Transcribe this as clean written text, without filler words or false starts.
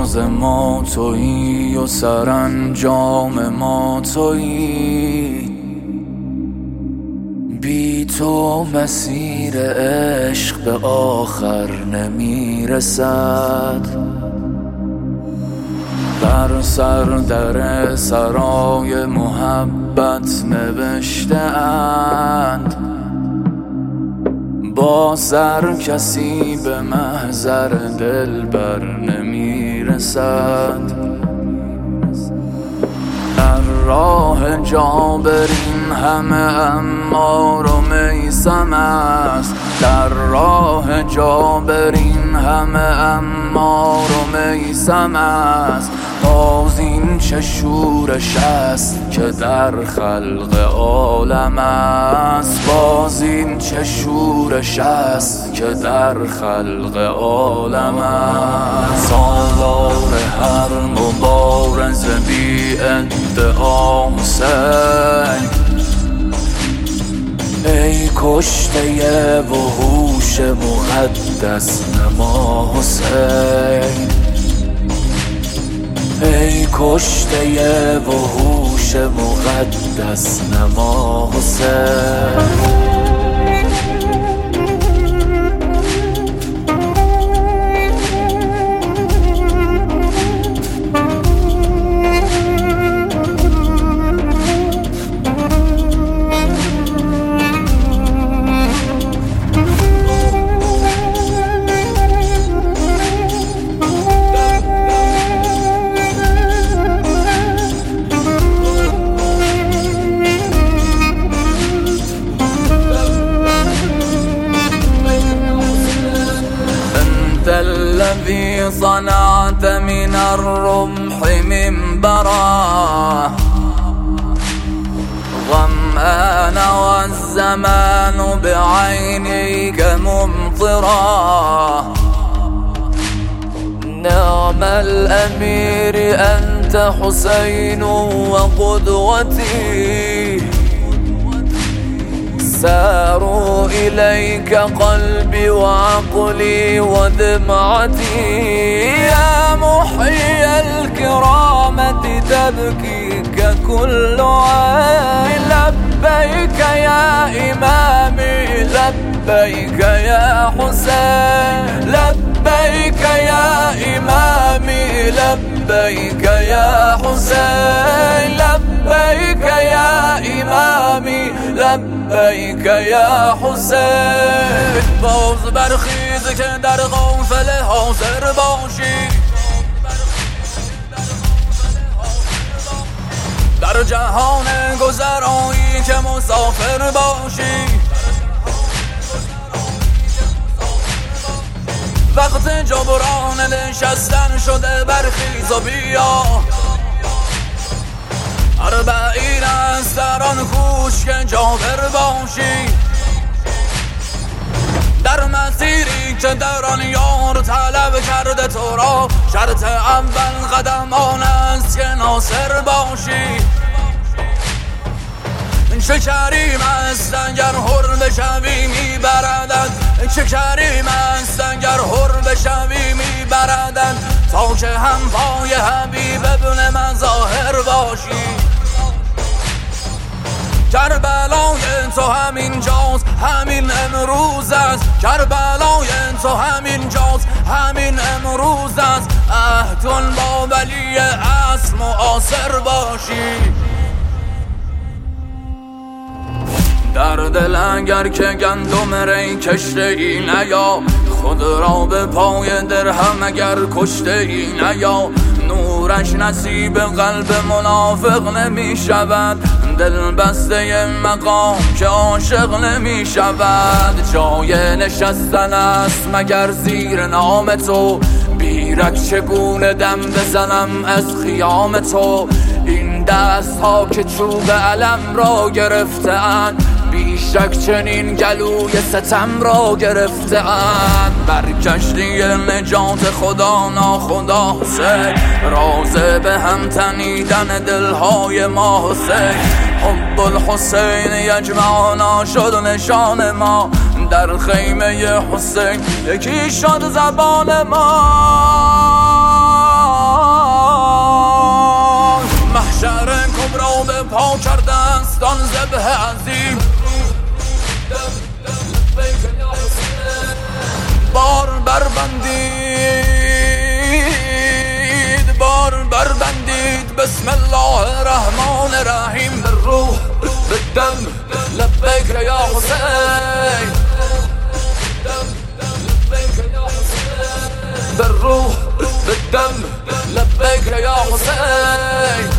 راز ما تویی و سرانجام ما تویی. بی تو مسیر عشق به آخر نمیرسد. بر سر در سرای محبت نوشته اند، با سر کسی به محضر دلبر نمیرسد. در راه جابرین همه عمار و میثم است. در راه جابرین همه عمار و میثم است. باز این چه شورش است که در خلق عالم است. باز این چه شورش است که در خلق عالم است. سالار هر مبارز بی ادعا حسین، ای کشته وحوش مقدس نما حسین. ای کشته وحوش مقدس نما حسین. الذي صنعت من الرمح منبرا، ظمآن والزمان بعينيك ممطرا. نعم الأمير أنت حسين وقدوتي، ساروا إليك قلبي وعقلي ودمعتي. يا محيي الكرامة تبكيك كل عين. لبيك يا إمامي لبيك يا حسين. لبيك يا إمامي لبيك يا حسين. لبيك يا إمامي لبیک یا حسین. باز برخیز که در قافله حاضر باشی، در جهان گذرایی که مسافر باشی. وقت جبران نشستن شده، برخیز و بیا. اربعین است در آن کوش که جابر باشی، در مسیری که در آن یار طلب کرده تو را. شرط اول قدم آن است که ناصر باشی. چه کریم است اگر حر بشوی میبردد، چه کریم است اگر حر بشوی میبردد. تا که هم پای حبیب ابن مظاهر باشی. کربلای تو همین جاست همین امروز است. کربلای تو همین جاست همین امروز است. عهدون با ولی اصل معاصر باشی. در دل اگر که گندم ری کشته ای نیا، خود را به پای درهم اگر کشته ای نیا. نورش نصیب قلب منافق نمی شود، دل بسته مقام که عاشق نمی شود. جای نشستن است مگر زیر نام تو، بیرک چگونه دم بزنم از خیام تو. این دست ها که چوب علم را گرفته‌اند، بیشک چنین گلوی ستم را گرفته‌اند. بر کشتی نجات خدا ناخدا حسین، راز به هم تنیدن دلهای ما حسین. حب الحسین یجمعنا شد نشان ما، در خیمه حسین یکی شد زبان ما. بالدم لبيك يا حسين بالروح بالدم لبيك يا حسين